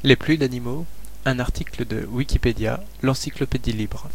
Les pluies d'animaux, un article de Wikipédia, l'encyclopédie libre.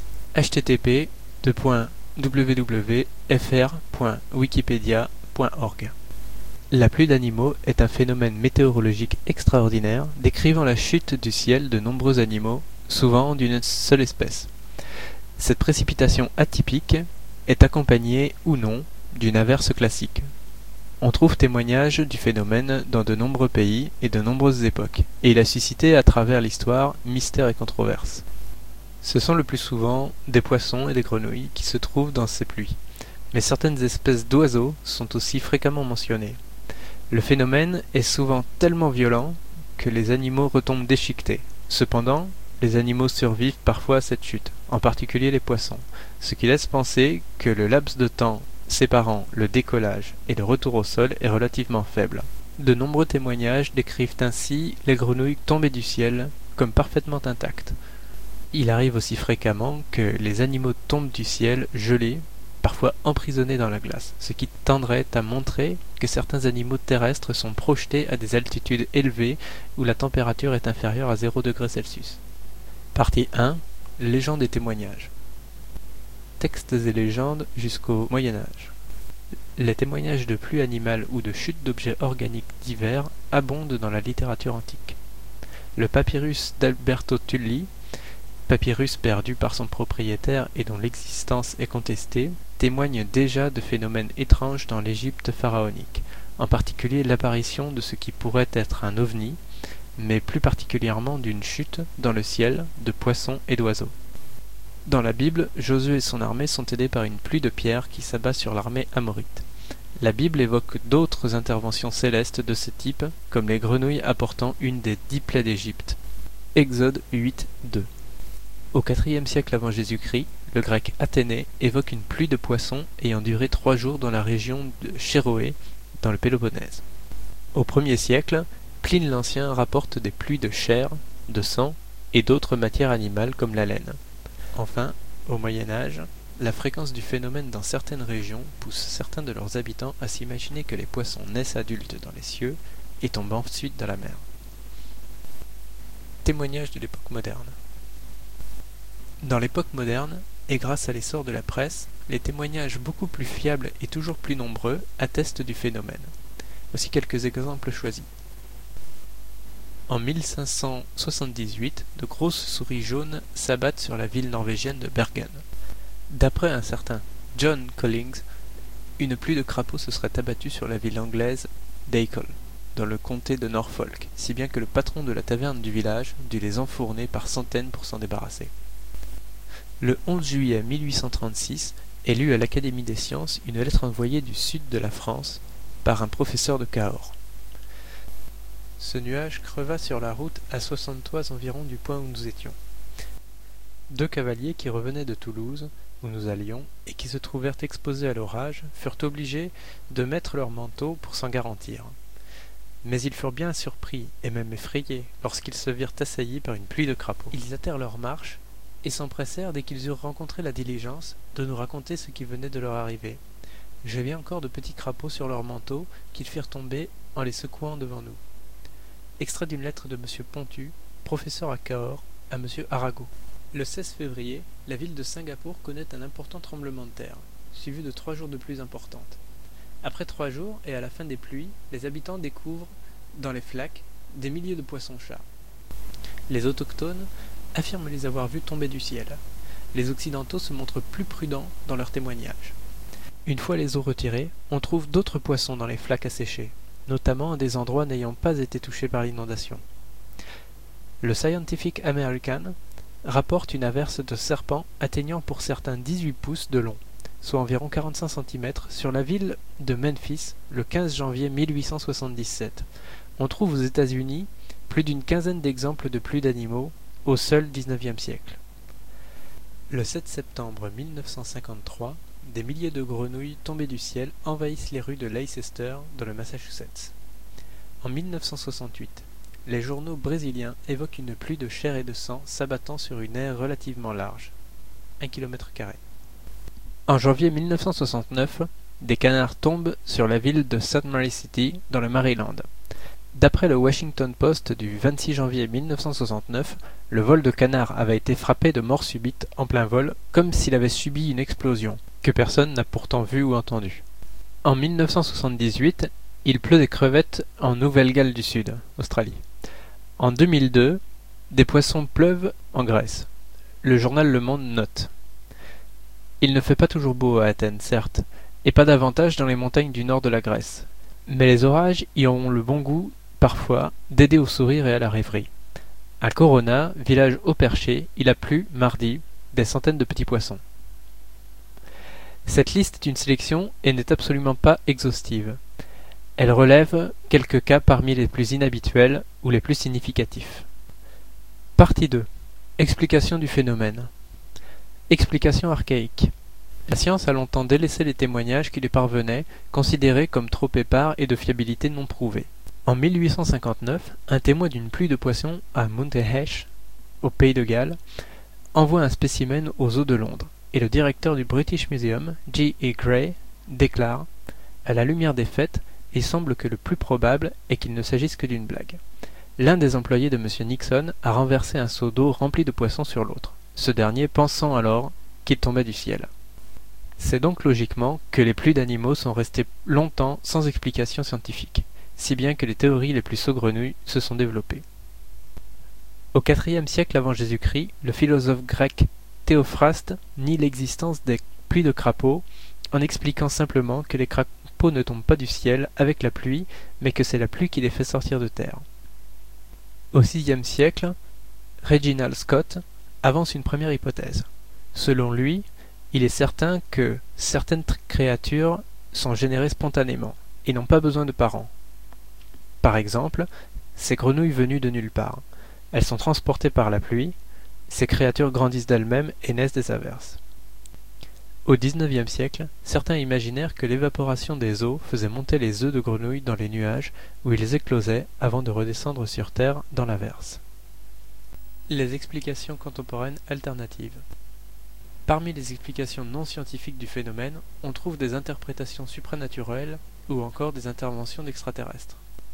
http://www.fr.wikipedia.org. La pluie d'animaux est un phénomène météorologique extraordinaire décrivant la chute du ciel de nombreux animaux, souvent d'une seule espèce. Cette précipitation atypique est accompagnée ou non d'une averse classique. On trouve témoignage du phénomène dans de nombreux pays et de nombreuses époques, et il a suscité à travers l'histoire mystères et controverses. Ce sont le plus souvent des poissons et des grenouilles qui se trouvent dans ces pluies, mais certaines espèces d'oiseaux sont aussi fréquemment mentionnées. Le phénomène est souvent tellement violent que les animaux retombent déchiquetés. Cependant, les animaux survivent parfois à cette chute, en particulier les poissons, ce qui laisse penser que le laps de temps séparant le décollage et le retour au sol est relativement faible. De nombreux témoignages décrivent ainsi les grenouilles tombées du ciel comme parfaitement intactes. Il arrive aussi fréquemment que les animaux tombent du ciel gelés, parfois emprisonnés dans la glace, ce qui tendrait à montrer que certains animaux terrestres sont projetés à des altitudes élevées où la température est inférieure à 0 degré Celsius. Partie 1. Légendes et témoignages. Textes et légendes jusqu'au Moyen-Âge. Les témoignages de pluies animales ou de chutes d'objets organiques divers abondent dans la littérature antique. Le papyrus d'Alberto Tulli, papyrus perdu par son propriétaire et dont l'existence est contestée, témoigne déjà de phénomènes étranges dans l'Égypte pharaonique, en particulier l'apparition de ce qui pourrait être un ovni, mais plus particulièrement d'une chute dans le ciel de poissons et d'oiseaux. Dans la Bible, Josué et son armée sont aidés par une pluie de pierres qui s'abat sur l'armée amorite. La Bible évoque d'autres interventions célestes de ce type, comme les grenouilles apportant une des 10 plaies d'Égypte. Exode 8, 2. Au IVe siècle avant Jésus-Christ, le grec Athénée évoque une pluie de poissons ayant duré 3 jours dans la région de Chéroé, dans le Péloponnèse. Au 1er siècle, Pline l'Ancien rapporte des pluies de chair, de sang et d'autres matières animales comme la laine. Enfin, au Moyen-Âge, la fréquence du phénomène dans certaines régions pousse certains de leurs habitants à s'imaginer que les poissons naissent adultes dans les cieux et tombent ensuite dans la mer. Témoignages de l'époque moderne. Dans l'époque moderne, et grâce à l'essor de la presse, les témoignages beaucoup plus fiables et toujours plus nombreux attestent du phénomène. Voici quelques exemples choisis. En 1578, de grosses souris jaunes s'abattent sur la ville norvégienne de Bergen. D'après un certain John Collings, une pluie de crapauds se serait abattue sur la ville anglaise d'Acle, dans le comté de Norfolk, si bien que le patron de la taverne du village dut les enfourner par centaines pour s'en débarrasser. Le 11 juillet 1836 est lue à l'Académie des sciences une lettre envoyée du sud de la France par un professeur de Cahors. Ce nuage creva sur la route à 60 toises environ du point où nous étions. 2 cavaliers qui revenaient de Toulouse, où nous allions, et qui se trouvèrent exposés à l'orage, furent obligés de mettre leurs manteaux pour s'en garantir. Mais ils furent bien surpris, et même effrayés, lorsqu'ils se virent assaillis par une pluie de crapauds. Ils hâtèrent leur marche, et s'empressèrent, dès qu'ils eurent rencontré la diligence, de nous raconter ce qui venait de leur arriver. Je vis encore de petits crapauds sur leurs manteaux, qu'ils firent tomber en les secouant devant nous. Extrait d'une lettre de M. Pontu, professeur à Cahors, à M. Arago. Le 16 février, la ville de Singapour connaît un important tremblement de terre, suivi de 3 jours de pluies importantes. Après 3 jours, et à la fin des pluies, les habitants découvrent, dans les flaques, des milliers de poissons-chats. Les autochtones affirment les avoir vus tomber du ciel. Les occidentaux se montrent plus prudents dans leurs témoignages. Une fois les eaux retirées, on trouve d'autres poissons dans les flaques asséchées, notamment à des endroits n'ayant pas été touchés par l'inondation. Le Scientific American rapporte une averse de serpents atteignant pour certains 18 pouces de long, soit environ 45 cm, sur la ville de Memphis le 15 janvier 1877. On trouve aux États-Unis plus d'une quinzaine d'exemples de pluies d'animaux au seul XIXe siècle. Le 7 septembre 1953, des milliers de grenouilles tombées du ciel envahissent les rues de Leicester, dans le Massachusetts. En 1968, les journaux brésiliens évoquent une pluie de chair et de sang s'abattant sur une aire relativement large, 1 km². En janvier 1969, des canards tombent sur la ville de St. Mary City, dans le Maryland. D'après le Washington Post du 26 janvier 1969, le vol de canard avait été frappé de mort subite en plein vol, comme s'il avait subi une explosion, que personne n'a pourtant vu ou entendu. En 1978, il pleut des crevettes en Nouvelle-Galles du Sud, Australie. En 2002, des poissons pleuvent en Grèce. Le journal Le Monde note: il ne fait pas toujours beau à Athènes, certes, et pas davantage dans les montagnes du nord de la Grèce. Mais les orages y ont le bon goût, parfois, d'aider au sourire et à la rêverie. À Corona, village haut perché, il a plu, mardi, des centaines de petits poissons. Cette liste est une sélection et n'est absolument pas exhaustive. Elle relève quelques cas parmi les plus inhabituels ou les plus significatifs. Partie 2. Explication du phénomène. Explication archaïque. La science a longtemps délaissé les témoignages qui lui parvenaient, considérés comme trop épars et de fiabilité non prouvée. En 1859, un témoin d'une pluie de poissons à Mountehech, au Pays de Galles, envoie un spécimen aux eaux de Londres, et le directeur du British Museum, G. E. Gray, déclare: à la lumière des faits, il semble que le plus probable est qu'il ne s'agisse que d'une blague. L'un des employés de M. Nixon a renversé un seau d'eau rempli de poissons sur l'autre, ce dernier pensant alors qu'il tombait du ciel. C'est donc logiquement que les pluies d'animaux sont restées longtemps sans explication scientifique, si bien que les théories les plus saugrenues se sont développées. Au IVe siècle avant Jésus-Christ, le philosophe grec Théophraste nie l'existence des pluies de crapauds en expliquant simplement que les crapauds ne tombent pas du ciel avec la pluie, mais que c'est la pluie qui les fait sortir de terre. Au VIe siècle, Reginald Scott avance une première hypothèse. Selon lui, il est certain que certaines créatures sont générées spontanément et n'ont pas besoin de parents. Par exemple, ces grenouilles venues de nulle part. Elles sont transportées par la pluie, ces créatures grandissent d'elles-mêmes et naissent des averses. Au XIXe siècle, certains imaginèrent que l'évaporation des eaux faisait monter les œufs de grenouilles dans les nuages où ils éclosaient avant de redescendre sur Terre dans l'averse. Les explications contemporaines alternatives. Parmi les explications non scientifiques du phénomène, on trouve des interprétations supranaturelles ou encore des interventions d'extraterrestres.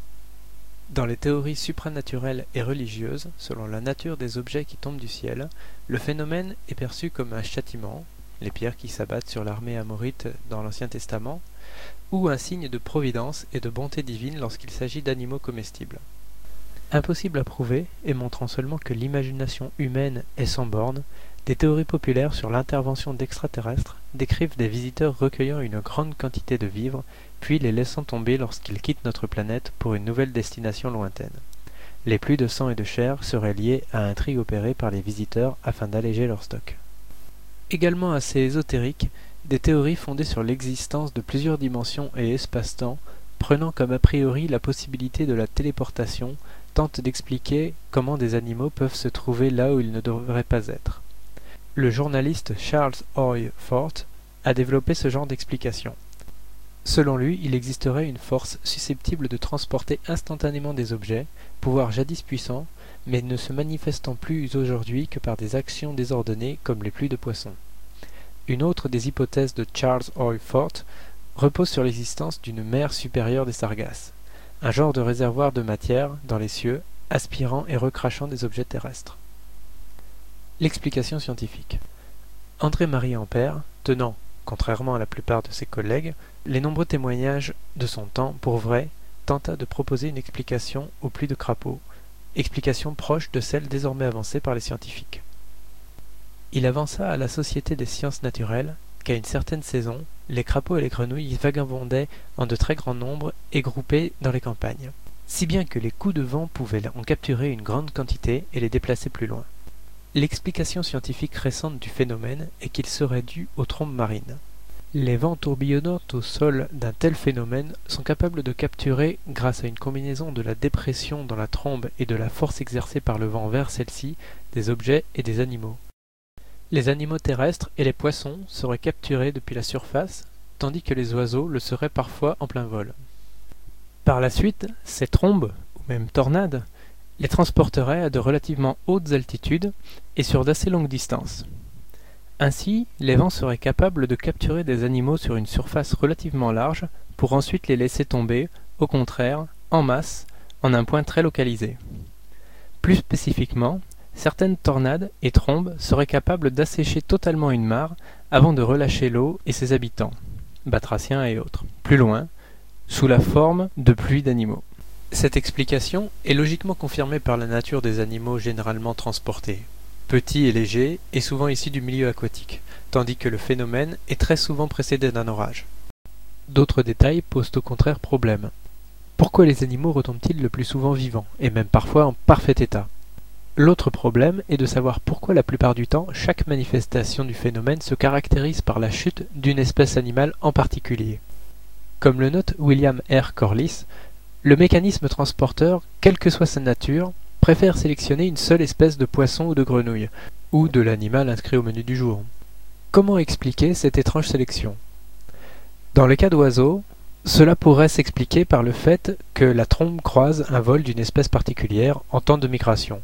Dans les théories supranaturelles et religieuses, selon la nature des objets qui tombent du ciel, le phénomène est perçu comme un châtiment, les pierres qui s'abattent sur l'armée amorite dans l'Ancien Testament, ou un signe de providence et de bonté divine lorsqu'il s'agit d'animaux comestibles. Impossible à prouver, et montrant seulement que l'imagination humaine est sans borne, des théories populaires sur l'intervention d'extraterrestres décrivent des visiteurs recueillant une grande quantité de vivres, puis les laissant tomber lorsqu'ils quittent notre planète pour une nouvelle destination lointaine. Les pluies de sang et de chair seraient liées à un tri opéré par les visiteurs afin d'alléger leur stock. Également assez ésotériques, des théories fondées sur l'existence de plusieurs dimensions et espace-temps, prenant comme a priori la possibilité de la téléportation, tentent d'expliquer comment des animaux peuvent se trouver là où ils ne devraient pas être. Le journaliste Charles Hoy Fort a développé ce genre d'explication. Selon lui, il existerait une force susceptible de transporter instantanément des objets, pouvoir jadis puissant, mais ne se manifestant plus aujourd'hui que par des actions désordonnées comme les pluies de poissons. Une autre des hypothèses de Charles Hoy Fort repose sur l'existence d'une mer supérieure des Sargasses, un genre de réservoir de matière dans les cieux, aspirant et recrachant des objets terrestres. L'explication scientifique. André-Marie Ampère, tenant, contrairement à la plupart de ses collègues, les nombreux témoignages de son temps pour vrai, tenta de proposer une explication aux pluies de crapauds, explication proche de celle désormais avancée par les scientifiques. Il avança à la Société des sciences naturelles qu'à une certaine saison, les crapauds et les grenouilles vagabondaient en de très grands nombres et groupés dans les campagnes, si bien que les coups de vent pouvaient en capturer une grande quantité et les déplacer plus loin. L'explication scientifique récente du phénomène est qu'il serait dû aux trombes marines. Les vents tourbillonnant au sol d'un tel phénomène sont capables de capturer, grâce à une combinaison de la dépression dans la trombe et de la force exercée par le vent vers celle-ci, des objets et des animaux. Les animaux terrestres et les poissons seraient capturés depuis la surface, tandis que les oiseaux le seraient parfois en plein vol. Par la suite, ces trombes, ou même tornades, les transporteraient à de relativement hautes altitudes et sur d'assez longues distances. Ainsi, les vents seraient capables de capturer des animaux sur une surface relativement large pour ensuite les laisser tomber, au contraire, en masse, en un point très localisé. Plus spécifiquement, certaines tornades et trombes seraient capables d'assécher totalement une mare avant de relâcher l'eau et ses habitants, batraciens et autres, plus loin, sous la forme de pluies d'animaux. Cette explication est logiquement confirmée par la nature des animaux généralement transportés, petits et légers et souvent issus du milieu aquatique, tandis que le phénomène est très souvent précédé d'un orage. D'autres détails posent au contraire problème. Pourquoi les animaux retombent-ils le plus souvent vivants, et même parfois en parfait état? L'autre problème est de savoir pourquoi la plupart du temps chaque manifestation du phénomène se caractérise par la chute d'une espèce animale en particulier. Comme le note William R. Corliss, le mécanisme transporteur, quelle que soit sa nature, préfère sélectionner une seule espèce de poisson ou de grenouille, ou de l'animal inscrit au menu du jour. Comment expliquer cette étrange sélection? Dans le cas d'oiseaux, cela pourrait s'expliquer par le fait que la trombe croise un vol d'une espèce particulière en temps de migration.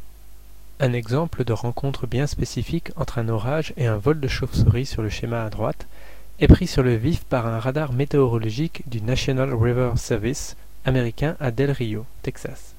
Un exemple de rencontre bien spécifique entre un orage et un vol de chauve-souris sur le schéma à droite est pris sur le vif par un radar météorologique du National Weather Service américain à Del Rio, Texas.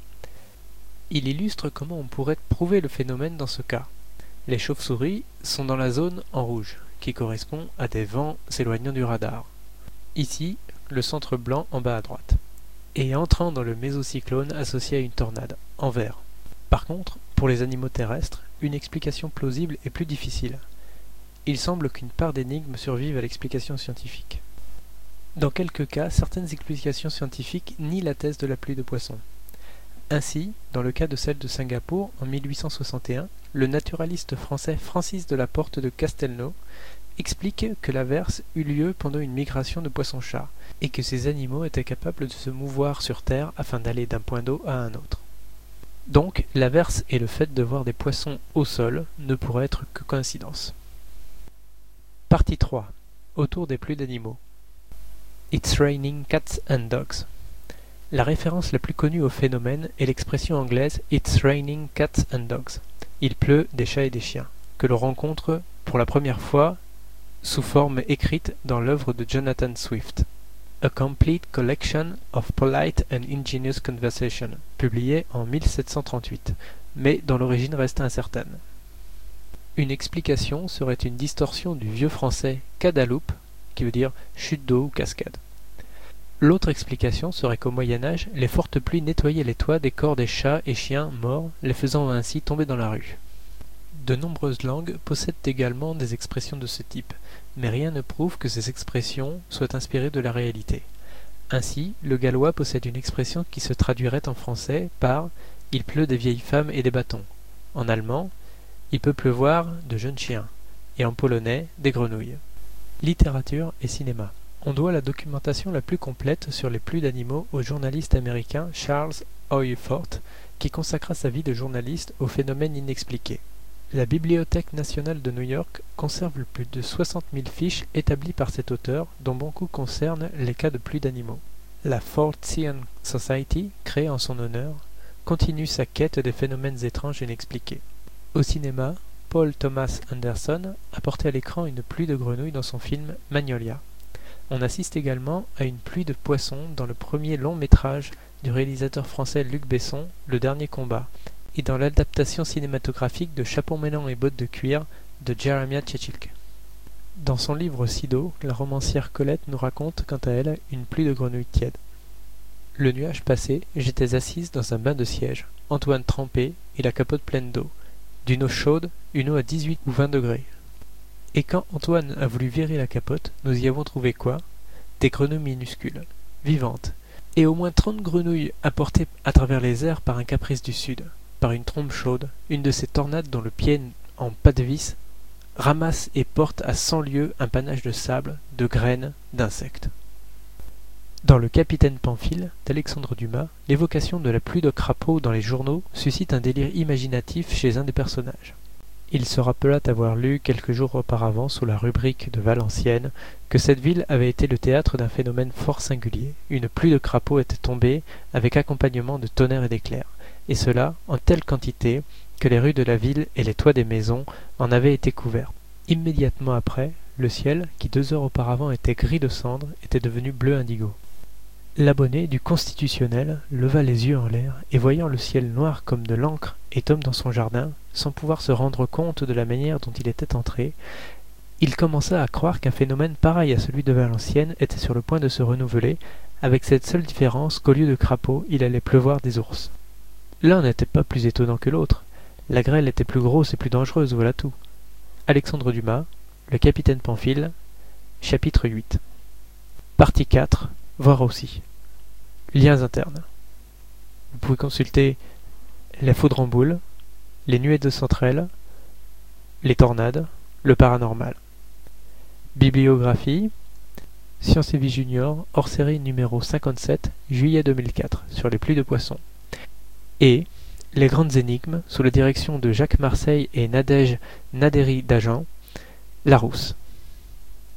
Il illustre comment on pourrait prouver le phénomène dans ce cas. Les chauves-souris sont dans la zone en rouge, qui correspond à des vents s'éloignant du radar. Ici, le centre blanc en bas à droite, et entrant dans le mésocyclone associé à une tornade, en vert. Par contre, pour les animaux terrestres, une explication plausible est plus difficile. Il semble qu'une part d'énigmes survive à l'explication scientifique. Dans quelques cas, certaines explications scientifiques nient la thèse de la pluie de poissons. Ainsi, dans le cas de celle de Singapour en 1861, le naturaliste français Francis de la Porte de Castelnau explique que l'averse eut lieu pendant une migration de poissons-chats, et que ces animaux étaient capables de se mouvoir sur Terre afin d'aller d'un point d'eau à un autre. Donc, l'averse et le fait de voir des poissons au sol ne pourraient être que coïncidence. Partie 3. Autour des pluies d'animaux. It's raining cats and dogs. La référence la plus connue au phénomène est l'expression anglaise It's raining cats and dogs. Il pleut des chats et des chiens, que l'on rencontre pour la première fois sous forme écrite dans l'œuvre de Jonathan Swift, A Complete Collection of Polite and Ingenious Conversation, publié en 1738, mais dont l'origine reste incertaine. Une explication serait une distorsion du vieux français cadaloupe, qui veut dire chute d'eau ou cascade. L'autre explication serait qu'au Moyen-Âge, les fortes pluies nettoyaient les toits des corps des chats et chiens morts, les faisant ainsi tomber dans la rue. De nombreuses langues possèdent également des expressions de ce type, mais rien ne prouve que ces expressions soient inspirées de la réalité. Ainsi, le gallois possède une expression qui se traduirait en français par « il pleut des vieilles femmes et des bâtons », en allemand « il peut pleuvoir de jeunes chiens » et en polonais « des grenouilles ». Littérature et cinéma. On doit la documentation la plus complète sur les pluies d'animaux au journaliste américain Charles Hoyfort, qui consacra sa vie de journaliste au phénomène inexpliqué. La Bibliothèque nationale de New York conserve plus de 60 000 fiches établies par cet auteur, dont beaucoup concernent les cas de pluie d'animaux. La Fortean Society, créée en son honneur, continue sa quête des phénomènes étranges et inexpliqués. Au cinéma, Paul Thomas Anderson a porté à l'écran une pluie de grenouilles dans son film Magnolia. On assiste également à une pluie de poissons dans le premier long métrage du réalisateur français Luc Besson, Le Dernier Combat, et dans l'adaptation cinématographique de Chapeau melon et bottes de cuir de Jeremiah Cechilk. Dans son livre Sido, la romancière Colette nous raconte quant à elle une pluie de grenouilles tièdes. Le nuage passé, j'étais assise dans un bain de siège, Antoine trempé et la capote pleine d'eau. D'une eau chaude, une eau à 18 ou 20 degrés. Et quand Antoine a voulu virer la capote, nous y avons trouvé quoi? Des grenouilles minuscules, vivantes, et au moins 30 grenouilles apportées à travers les airs par un caprice du sud, par une trombe chaude, une de ces tornades dont le pied en pas de vis ramasse et porte à 100 lieues un panache de sable, de graines, d'insectes. Dans Le Capitaine Pamphile d'Alexandre Dumas, l'évocation de la pluie de crapauds dans les journaux suscite un délire imaginatif chez un des personnages. Il se rappela avoir lu quelques jours auparavant sous la rubrique de Valenciennes que cette ville avait été le théâtre d'un phénomène fort singulier. Une pluie de crapauds était tombée avec accompagnement de tonnerre et d'éclairs, et cela en telle quantité que les rues de la ville et les toits des maisons en avaient été couverts. Immédiatement après, le ciel, qui 2 heures auparavant était gris de cendre, était devenu bleu indigo. L'abonné du Constitutionnel leva les yeux en l'air et voyant le ciel noir comme de l'encre et Tom dans son jardin, sans pouvoir se rendre compte de la manière dont il était entré, il commença à croire qu'un phénomène pareil à celui de Valenciennes était sur le point de se renouveler, avec cette seule différence qu'au lieu de crapauds, il allait pleuvoir des ours. L'un n'était pas plus étonnant que l'autre. La grêle était plus grosse et plus dangereuse, voilà tout. Alexandre Dumas, Le Capitaine Pamphile, chapitre 8. Partie 4. Voir aussi. Liens internes. Vous pouvez consulter la foudre en boule, les nuées de Centrelle, les tornades, le paranormal. Bibliographie. Science et Vie Junior, hors série numéro 57, juillet 2004, sur les pluies de poissons. Et Les grandes énigmes, sous la direction de Jacques Marseille et Nadège Naderi-Dajan, Larousse.